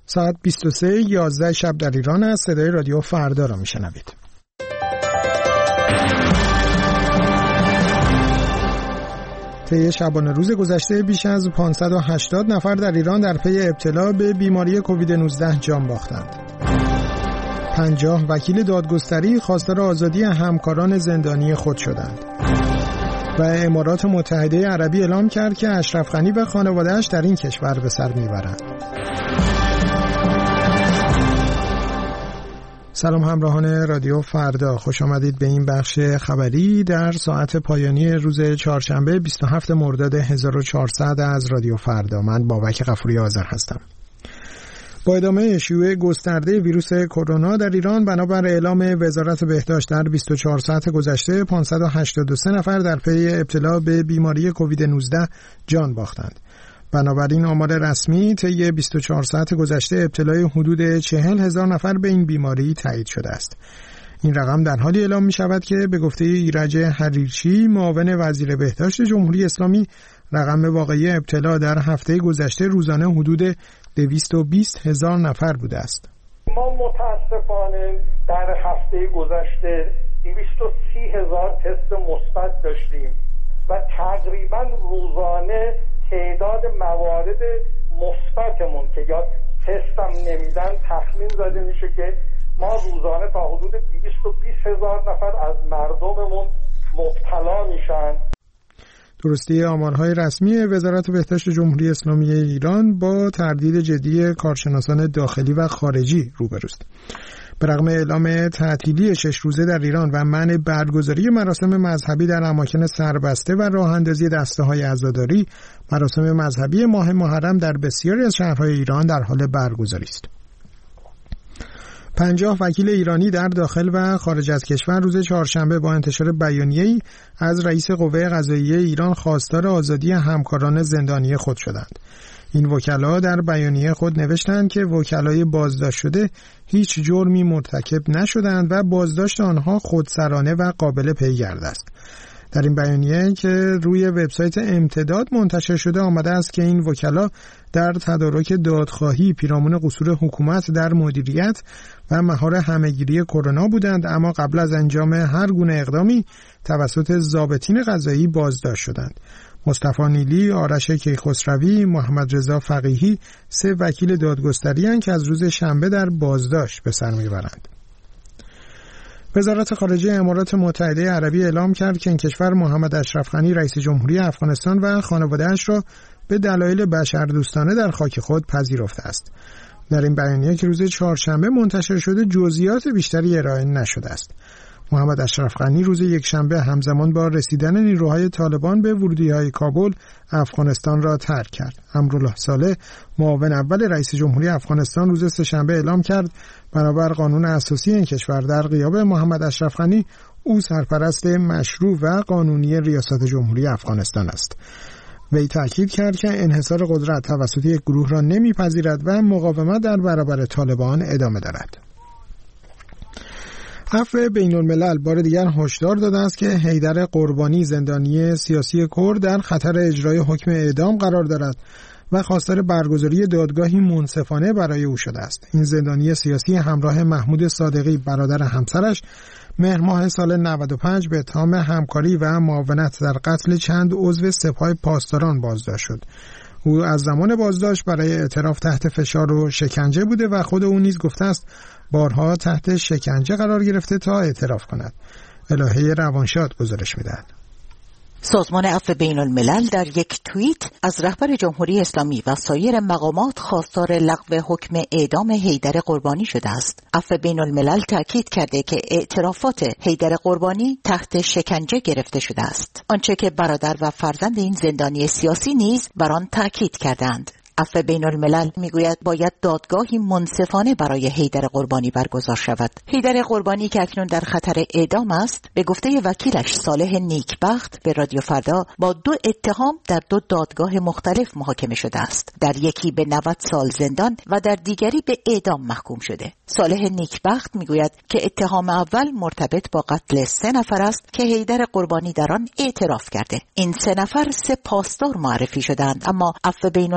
ساعت 23:11 شب در ایران است. صدای رادیو فردا را میشنوید. طی شبانه روز گذشته بیش از 580 نفر در ایران در پی ابتلا به بیماری کووید 19 جان باختند. 50 وکیل دادگستری خواستار آزادی همکاران زندانی خود شدند. و امارات متحده عربی اعلام کرد که اشرف غنی و خانواده‌اش در این کشور به سر میبرند. سلام همراهان رادیو فردا، خوش آمدید به این بخش خبری در ساعت پایانی روز چهارشنبه 27 مرداد 1400 از رادیو فردا. من بابک غفوری آذر هستم. با ادامه شیوع گسترده ویروس کرونا در ایران، بنابر اعلام وزارت بهداشت در 24 ساعت گذشته 583 نفر در پی ابتلا به بیماری کووید 19 جان باختند. بنابراین آمار رسمی طی 24 ساعت گذشته ابتلای حدود 40,000 نفر به این بیماری تایید شده است. این رقم در حالی اعلام می شود که به گفته ایرج حریرچی، معاون وزیر بهداشت جمهوری اسلامی، رقم واقعی ابتلا در هفته گذشته روزانه حدود 220,000 نفر بوده است. ما متاسفانه در هفته گذشته 230,000 تست مثبت داشتیم و تقریبا روزانه تعداد موارد مثبتمون که یا تست هم نمیدن تخمین زده میشه که ما روزانه تا حدود 220,000 نفر از مردممون مبتلا میشن. درستی آمارهای رسمی وزارت بهداشت جمهوری اسلامی ایران با تردید جدی کارشناسان داخلی و خارجی روبروست. به رغم اعلام تعطیلی 6 روزه در ایران و منع برگزاری مراسم مذهبی در اماکن سربسته و راه اندازی دسته‌های عزاداری، مراسم مذهبی ماه محرم در بسیاری از شهرهای ایران در حال برگزاری است. 50 وکیل ایرانی در داخل و خارج از کشور روز چهارشنبه با انتشار بیانیه‌ای از رئیس قوه قضاییه ایران خواستار آزادی همکاران زندانی خود شدند. این وکلا در بیانیه خود نوشتند که وکلای بازداشت شده هیچ جرمی مرتکب نشدند و بازداشت آنها خودسرانه و قابل پیگرد است. در این بیانیه که روی وبسایت امتداد منتشر شده آمده است که این وکلا در تدارک دادخواهی پیرامون قصور حکومت در مدیریت و مهار همه‌گیری کرونا بودند، اما قبل از انجام هر گونه اقدامی توسط ضابطین قضایی بازداشت شدند. مصطفی نیلی، آرش کیخسروی، محمد رضا فقیهی 3 وکیل دادگستری اند که از روز شنبه در بازداشت به سر میبرند. وزارت خارجه امارات متحده عربی اعلام کرد که این کشور محمد اشرف غنی رئیس جمهوری افغانستان و خانواده‌اش را به دلایل بشردوستانه در خاک خود پذیرفته است. در این بیانیه که روز چهارشنبه منتشر شده جزئیات بیشتری ارائه نشده است. محمد اشرف غنی روز یکشنبه همزمان با رسیدن نیروهای طالبان به ورودی‌های کابل افغانستان را ترک کرد. امرالله صالح، معاون اول رئیس جمهوری افغانستان، روز سه‌شنبه اعلام کرد بنابر قانون اساسی این کشور در غیاب محمد اشرف غنی او سرپرست مشروع و قانونی ریاست جمهوری افغانستان است. وی تاکید کرد که انحصار قدرت توسط یک گروه را نمیپذیرد و مقاومت در برابر طالبان ادامه دارد. عفو بین الملل بار دیگر هشدار داده است که حیدر قربانی، زندانی سیاسی کرد، در خطر اجرای حکم اعدام قرار دارد و خواستار برگزاری دادگاهی منصفانه برای او شده است. این زندانی سیاسی همراه محمود صادقی، برادر همسرش، مهر ماه سال 95 به اتهام همکاری و معاونت در قتل چند عضو سپاه پاسداران بازداشت شد. او از زمان بازداشت برای اعتراف تحت فشار و شکنجه بوده و خود او نیز گفته است بارها تحت شکنجه قرار گرفته تا اعتراف کند. الهه روانشاد گزارش می‌دهد. سازمان عفو بین الملل در یک توییت از رهبر جمهوری اسلامی و سایر مقامات خواستار لغو حکم اعدام حیدر قربانی شده است. عفو بین الملل تاکید کرده که اعترافات حیدر قربانی تحت شکنجه گرفته شده است، آنچه که برادر و فرزند این زندانی سیاسی نیز بر آن تاکید کردند. عفو بین الملل میگوید باید دادگاهی منصفانه برای حیدر قربانی برگزار شود. حیدر قربانی که اکنون در خطر اعدام است، به گفته وکیلش صالح نیکبخت به رادیو فردا با 2 اتهام در 2 دادگاه مختلف محاکمه شده است. در یکی به 90 سال زندان و در دیگری به اعدام محکوم شده. صالح نیکبخت میگوید که اتهام اول مرتبط با قتل 3 نفر است که حیدر قربانی در آن اعتراف کرده. این 3 نفر 3 پاسدار معرفی شدند، اما عفو بین الملل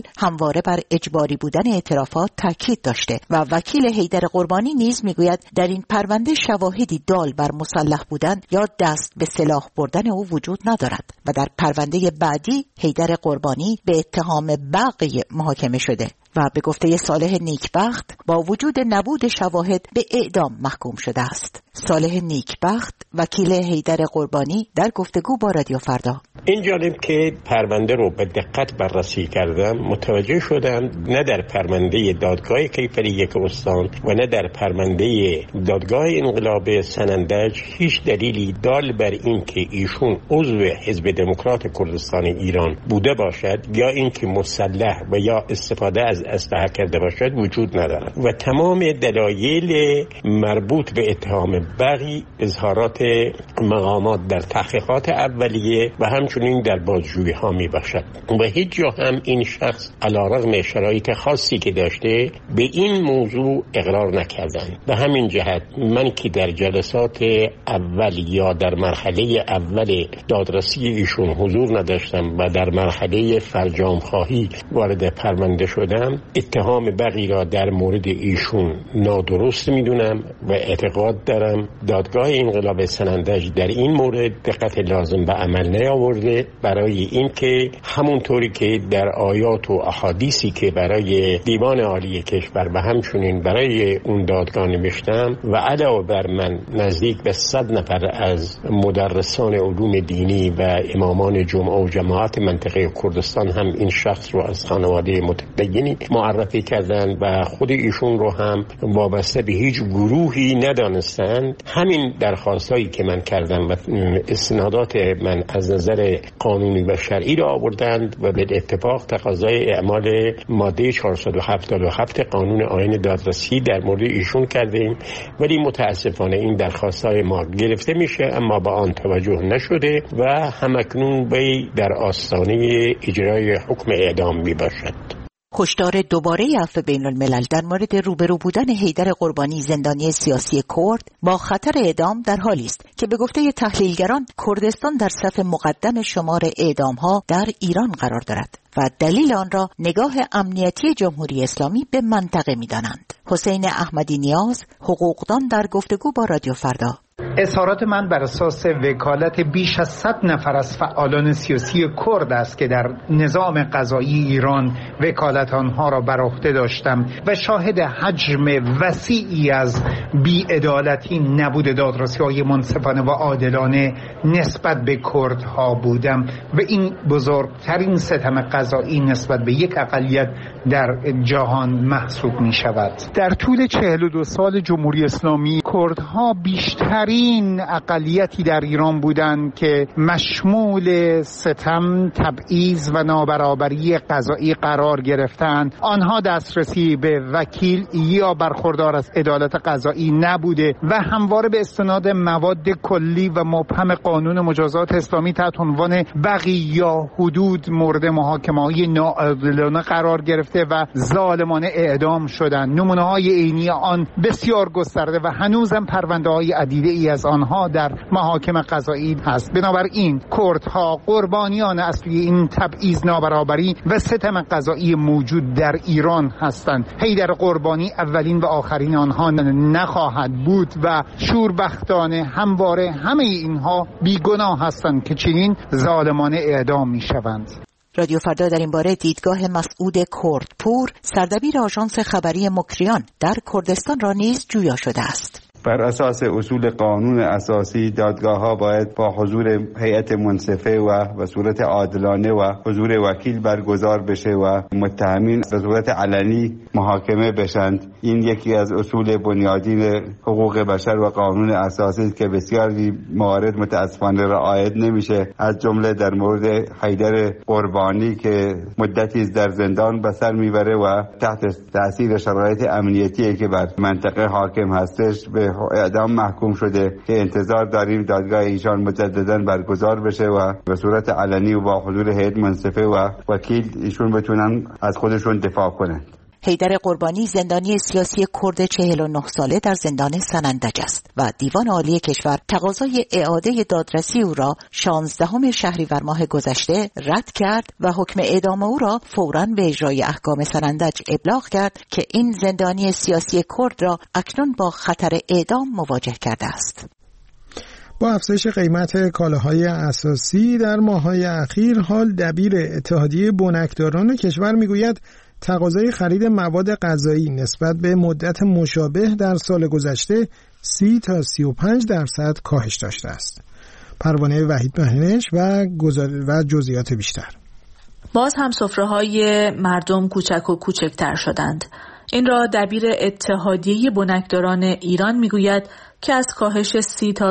همواره بر اجباری بودن اعترافات تاکید داشته و وکیل حیدر قربانی نیز میگوید در این پرونده شواهدی دال بر مسلح بودن یا دست به سلاح بردن او وجود ندارد و در پرونده بعدی حیدر قربانی به اتهام بغی محاکمه شده و به گفته صالح نیکبخت با وجود نبود شواهد به اعدام محکوم شده است. صالح نیکبخت وکیل حیدر قربانی در گفتگو با رادیو فردا: این جالب که پرونده رو به دقت بررسی کردم، متوجه شدم نه در پرونده دادگاه کیفری یک استان و نه در پرونده دادگاه انقلاب سنندج هیچ دلیلی دال بر این که ایشون عضو حزب دموکرات کردستان ایران بوده باشد یا اینکه مسلح و یا استفاده از اسلحه کرده باشد وجود ندارد و تمام دلایل مربوط به اتهام بغی اظهارات مقامات در تحقیقات اولیه و همچنین در بازجویی ها می باشد و هیچ جا هم این شخص علیرغم شرایط خاصی که داشته به این موضوع اقرار نکردند. به همین جهت من که در جلسات اول یا در مرحله اول دادرسی ایشون حضور نداشتم و در مرحله فرجام خواهی وارد پرونده شدم، اتهام بغی را در مورد ایشون نادرست میدونم و اعتقاد دارم دادگاه انقلاب سنندج در این مورد دقت لازم به عمل نیاورده برای اینکه همونطوری که در آیات و احادیثی که برای دیوان عالی کشور و همچنین برای اون دادگاه نوشتم و علاوه بر من نزدیک به 100 نفر از مدرسان علوم دینی و امامان جمعه و جماعت منطقه کردستان هم این شخص رو از خانواده متدینی معرفی کردند و خود ایشون رو هم وابسته به هیچ گروهی ندانستند. همین درخواستایی که من کردم و استنادات من از نظر قانونی و شرعی را آوردند و به اتفاق تقاضای اعمال ماده 477 قانون آیین دادرسی در مورد ایشون کردیم، ولی متاسفانه این درخواستای ما گرفته میشه اما با آن توجه نشده و همکنون وی در آستانه اجرای حکم اعدام میباشد. هشدار دوباره عفو بین الملل در مورد روبرو بودن حیدر قربانی زندانی سیاسی کرد با خطر اعدام در حالی است که به گفته تحلیلگران کردستان در صف مقدم شمار اعدام‌ها در ایران قرار دارد و دلیل آن را نگاه امنیتی جمهوری اسلامی به منطقه می‌دانند. حسین احمدی نیاز، حقوقدان، در گفتگو با رادیو فردا: اظهارات من بر اساس وکالت بیش از 100 نفر از فعالان سیاسی کرد است که در نظام قضایی ایران وکالت آنها را بر عهده داشتم و شاهد حجم وسیعی از بی‌عدالتی نبود دادرسی‌های منصفانه و عادلانه نسبت به کردها بودم و این بزرگترین ستم قضایی نسبت به یک اقلیت در جهان محسوب می شود. در طول 42 سال جمهوری اسلامی کردها بیشترین اقلیتی در ایران بودند که مشمول ستم، تبعیض و نابرابری قضایی قرار گرفتند. آنها دسترسی به وکیل یا برخوردار از عدالت قضایی نبوده و همواره به استناد مواد کلی و مبهم قانون مجازات اسلامی تحت عنوان بغی یا حدود مورد محاکمه‌های ناعادلانه قرار گرفته و ظالمانه اعدام شدند. نمونه‌های عینی آن بسیار گسترده و هنوزم پرونده‌های عدیده‌ای از آنها در محاکم قضایی هست. بنابراین کردها قربانیان اصلی این تبعیض، نابرابری و ستم قضایی موجود در ایران هستند. حیدر قربانی اولین و آخرین آنها نخواهد بود و شوربختانه همواره همه اینها بیگناه هستند که چنین ظالمانه اعدام می‌شوند. رادیو فردا در این باره دیدگاه مسعود کردپور، سردبیر آژانس خبری مکریان در کردستان را نیز جویا شده است. بر اساس اصول قانون اساسی دادگاه‌ها باید با حضور هیئت منصفه و صورت عادلانه و حضور وکیل برگزار بشه و متهمین به صورت علنی محاکمه بشند. این یکی از اصول بنیادین حقوق بشر و قانون اساسی است که بسیاری موارد متاسفانه رعایت نمیشه، از جمله در مورد حیدر قربانی که مدتی در زندان به سر میبره و تحت تاثیر شرایط امنیتی که بر منطقه حاکم هستش به اعدام محکوم شده که انتظار داریم دادگاه ایشان مجددا برگزار بشه و به صورت علنی و با حضور هیئت منصفه و وکیل ایشون بتونن از خودشون دفاع کنند. حیدر قربانی زندانی سیاسی کرد 49 ساله در زندان سنندج است و دیوان عالی کشور تقاضای اعاده دادرسی او را 16 شهریور ماه گذشته رد کرد و حکم اعدام او را فوراً به اجرای احکام سنندج ابلاغ کرد که این زندانی سیاسی کرد را اکنون با خطر اعدام مواجه کرده است. با افزایش قیمت کالاهای اساسی در ماه‌های اخیر، حال دبیر اتحادیه بنکداران کشور میگوید تقاضای خرید مواد غذایی نسبت به مدت مشابه در سال گذشته 30 تا 35% کاهش داشته است. پروانه وحید مهنش و جزئیات بیشتر. باز هم سفره‌های مردم کوچک و کوچکتر شدند. این را دبیر اتحادیه بنکداران ایران میگوید که از کاهش 30 تا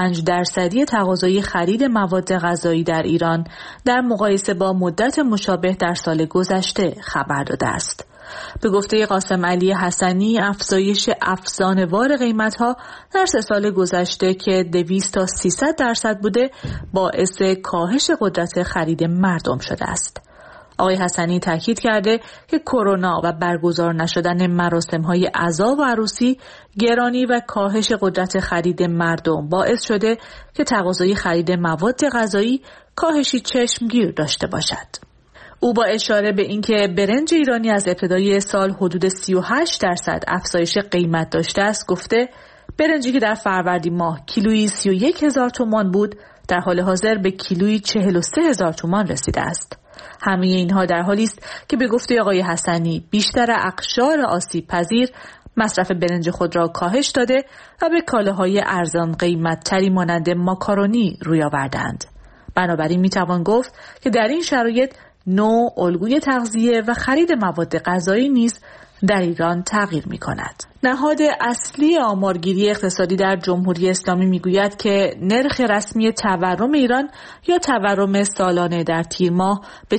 35% تقاضای خرید مواد غذایی در ایران در مقایسه با مدت مشابه در سال گذشته خبر داده است. به گفته قاسم علی حسنی، افزایش افسانه‌وار قیمت‌ها در 3 سال گذشته که 200 تا 300% بوده باعث کاهش قدرت خرید مردم شده است. آقای حسنی تاکید کرده که کرونا و برگزار نشدن مراسم‌های عزا و عروسی، گرانی و کاهش قدرت خرید مردم باعث شده که تقاضای خرید مواد غذایی کاهشی چشمگیر داشته باشد. او با اشاره به اینکه برنج ایرانی از ابتدای سال حدود 38% افزایش قیمت داشته است گفته برنجی که در فروردین ماه کیلویی 31,000 تومان بود در حال حاضر به کیلویی 43,000 تومان رسیده است. همه اینها در حالی است که به گفته آقای حسنی بیشتر اقشار آسیب پذیر مصرف برنج خود را کاهش داده و به کالاهای ارزان قیمت تری مانند ماکارونی روی آوردند. بنابراین میتوان گفت که در این شرایط نوع الگوی تغذیه و خرید مواد غذایی نیز در ایران تغییر می کند. نهاد اصلی آمارگیری اقتصادی در جمهوری اسلامی میگوید که نرخ رسمی تورم ایران یا تورم سالانه در تیر ماه به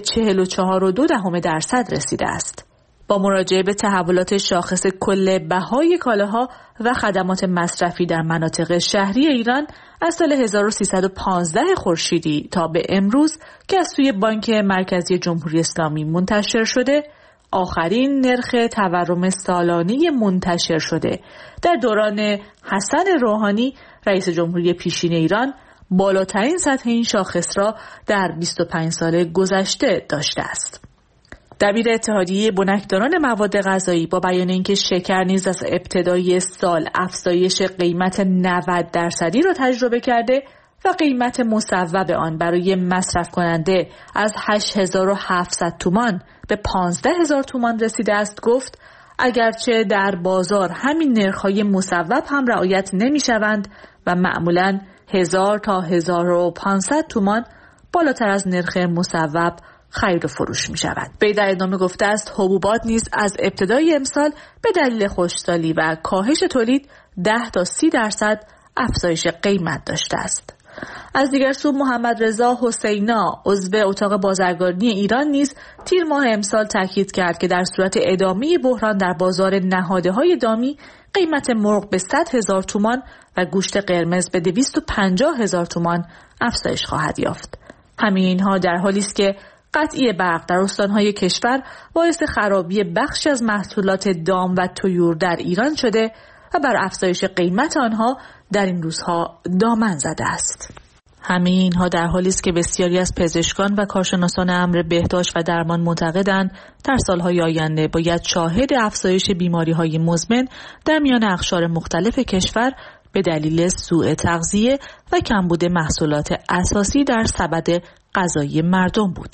44.2% رسیده است. با مراجعه به تحولات شاخص کل بهای کالاها و خدمات مصرفی در مناطق شهری ایران از سال 1315 خورشیدی تا به امروز که از سوی بانک مرکزی جمهوری اسلامی منتشر شده، آخرین نرخ تورم سالانه منتشر شده در دوران حسن روحانی رئیس جمهوری پیشین ایران بالاترین سطح این شاخص را در 25 سال گذشته داشته است. دبیر اتحادیه بنکداران مواد غذایی با بیان اینکه شکر نیز از ابتدای سال افزایش قیمت 90% را تجربه کرده و قیمت مصوب آن برای مصرف کننده از 8,700 تومان به 15,000 تومان رسیده است گفت اگرچه در بازار همین نرخ‌های مصوب هم رعایت نمی‌شوند و معمولاً 1,000 تا 1,500 تومان بالاتر از نرخ مصوب خرید و فروش می شود. وی در ادامه گفته است حبوبات نیز از ابتدای امسال به دلیل خشکسالی و کاهش تولید 10 تا 30% افزایش قیمت داشته است. از دیگر سو محمد رضا حسینا عضو اتاق بازرگانی ایران نیز تیر ماه امسال تاکید کرد که در صورت ادامه بحران در بازار نهاده‌های دامی قیمت مرغ به 100,000 تومان و گوشت قرمز به 250,000 تومان افزایش خواهد یافت. همه اینها در حالی است که قطعی برق در استانهای کشور باعث خرابی بخشی از محصولات دام و طیور در ایران شده و بر افزایش قیمت آنها در این روزها دامن زده است. همه اینها در حالی است که بسیاری از پزشکان و کارشناسان امر بهداشت و درمان معتقدند در سالهای آینده باید شاهد افزایش بیماری‌های مزمن در میان اقشار مختلف کشور به دلیل سوء تغذیه و کمبود محصولات اساسی در سبد غذایی مردم بود.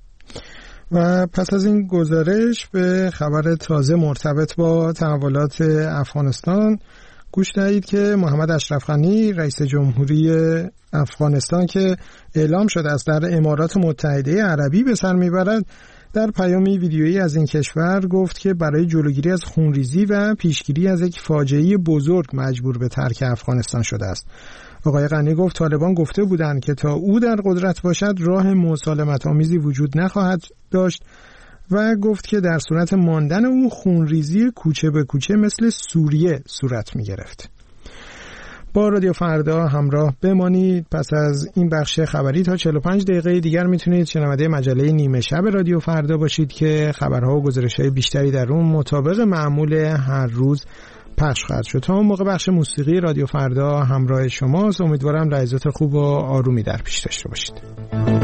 و پس از این گزارش به خبر تازه مرتبط با تحولات افغانستان گوش دهید که محمد اشرف غنی رئیس جمهوری افغانستان که اعلام شده است در امارات متحده عربی به سر میبرد در پیامی ویدیویی از این کشور گفت که برای جلوگیری از خونریزی و پیشگیری از یک فاجعه بزرگ مجبور به ترک افغانستان شده است. آقای غنی گفت طالبان گفته بودند که تا او در قدرت باشد راه مسالمت آمیزی وجود نخواهد داشت و گفت که در صورت ماندن او خونریزی کوچه به کوچه مثل سوریه صورت می گرفت. با رادیو فردا همراه بمانید. پس از این بخش خبری تا 45 دقیقه دیگر میتونید شنونده مجله نیمه شب رادیو فردا باشید که خبرها و گزارش‌های بیشتری در اون مطابق معمول هر روز پخش خواهد شد. تا اون موقع بخش موسیقی رادیو فردا همراه شماست. امیدوارم لحظات خوب و آرومی در پیش داشته باشید.